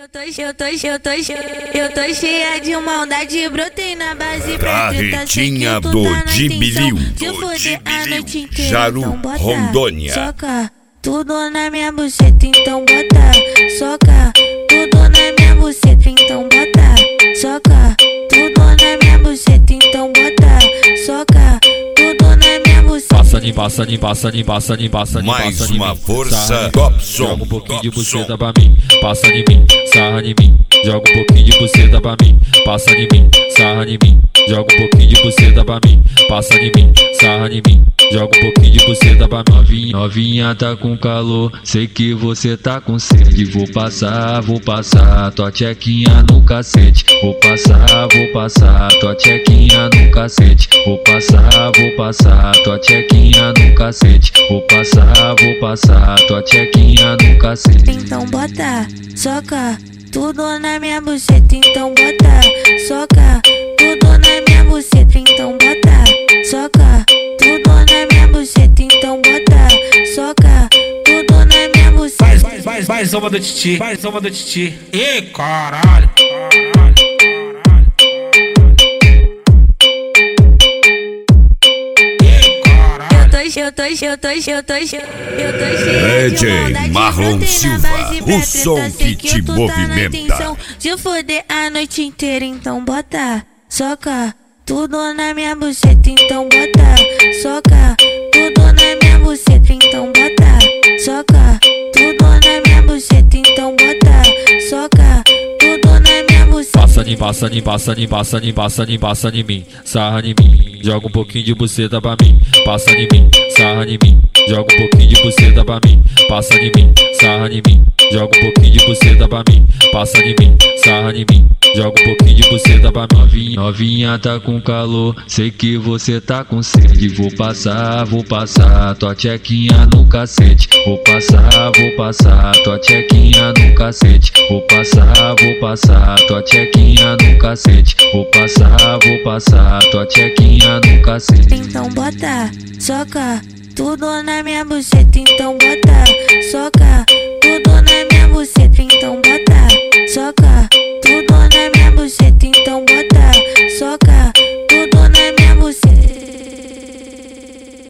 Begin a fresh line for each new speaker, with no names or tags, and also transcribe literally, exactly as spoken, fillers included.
Eu tô, eu tô, eu tô, eu tô cheia de maldade, brotei na base pra treta, sei que tu tá na intenção de foder a noite inteira.
Jaru,
então bota,
Rondônia.
Soca tudo na minha buceta, então bota. Soca tudo na minha buceta, então bota. Soca tudo na minha buceta, então bota. Soca tudo na minha buceta.
Passa de passa de passa de passa de passa de
Mais
passa de
uma
mim.
força,
Sarra de mim,
Dobson,
joga um pouquinho de
Dobson.
buceta pra mim. Passa de mim, sarra de mim. Joga um pouquinho de buceta pra mim. Passa de mim, sarra de mim. Joga um pouquinho de buceta pra mim. Passa de mim, sarra de mim. Joga um pouquinho de buceta pra mim. Novinha, novinha tá com calor, sei que você tá com sede. Vou passar, vou passar tua tchequinha no cacete. Vou passar, vou passar tua tchequinha no cacete. Vou passar, vou passar tua tchequinha no cacete. Vou passar, vou passar tua tchequinha no cacete.
Então bota, soca tudo na minha buceta, então bota. Soca tudo na minha buceta, então bota. Soca tudo na minha buceta, então bota. Soca tudo na minha buceta.
Faz, faz, faz, faz uma do titi, faz uma do titi. Ih, caralho, caralho.
Eu tô, eu tô, eu tô, eu tô
D J
cheia de maldade,
Marlon
brotei na
Silva,
base pra
o
treta,
som
sei
que te
tu tá na
movimenta.
intenção de foder a noite inteira, então bota. Soca tudo na minha buceta, então bota. Soca tudo na minha buceta, então bota. Soca tudo na minha buceta, então bota. Soca tudo na minha buceta.
Passa de passa de passa de passa de passa de passa de mim. Sarra de mim, joga um pouquinho de buceta pra mim. Passa de mim, sarra de mim. Joga um pouquinho de buceta pra mim. Passa de mim, sarra de mim. Joga um pouquinho de buceta pra mim. Passa de mim, sarra de mim. Joga um pouquinho de buceta pra mim. Novinha, novinha tá com calor, sei que você tá com sede. Vou passar, vou passar tua tchequinha no cacete. Vou passar, vou passar tua tchequinha no cacete. Vou passar, vou passar tua tchequinha no cacete. Vou passar, vou passar tua tchequinha no cacete.
Então bota, soca tudo na minha buceta, então bota. Soca